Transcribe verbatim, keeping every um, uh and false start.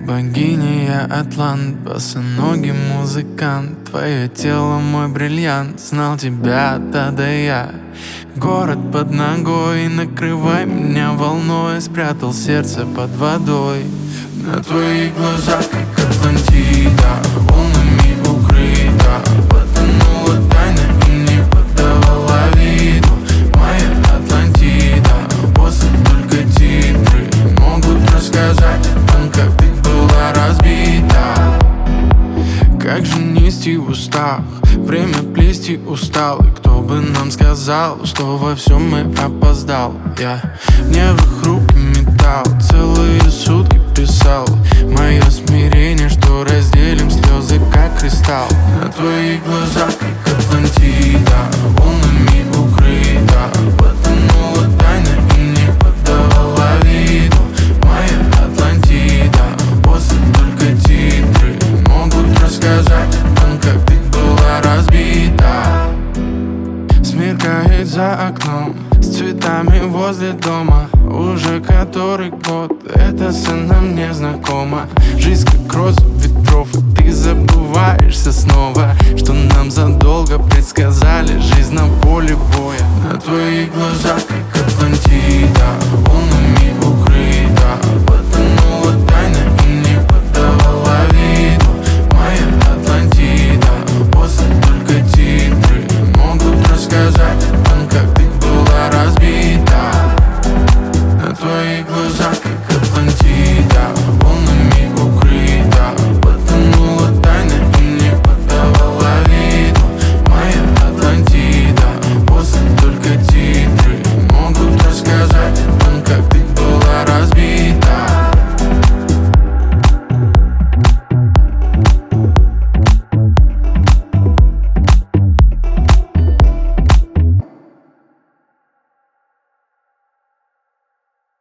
богиня, я атлант, босоногий музыкант. Твое тело мой бриллиант, знал тебя да да я. Город под ногой, накрывай меня волной. Спрятал сердце под водой. На твоих глазах, как Атлантида, волнами укрыта. Потонула тайна и не подавала виду. Моя Атлантида, после только титры могут рассказать о том, как ты была разбита. Как же нести в устах, время плести устал. И кто бы нам сказал, что во всем мы опоздал. Я в нервах руки металл, целые сутки писал. Мое смирение, что разделим слезы, как кристалл. На твоих глазах, как Атлантида, волнами укрыта. Потонула тайна и не подавала виду. Моя Атлантида, после только титры могут рассказать о том, как ты была разбита. Смеркает за окном, с цветами возле дома. Уже который год эта сцена мне знакома. Жизнь как роза ветров, и ты забываешься снова, что нам задолго предсказали. Жизнь нам